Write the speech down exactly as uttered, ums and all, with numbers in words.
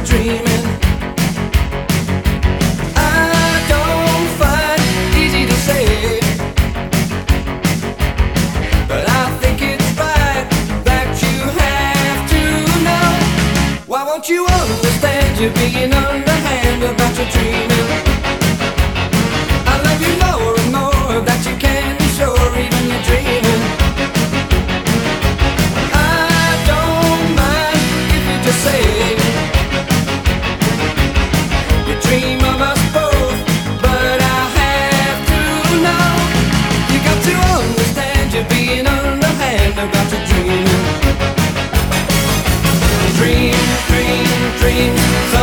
you're dreaming. I don't find it easy to say, but I think it's right that you have to know. Why won't you understand you're being underhand about your dreaming? I love you more and more that you can be sure even you're dreaming. I don't mind if you just say you dream of us both, but I have to know. You got to understand you're being underhand about your dreaming. Dream, dream, dream.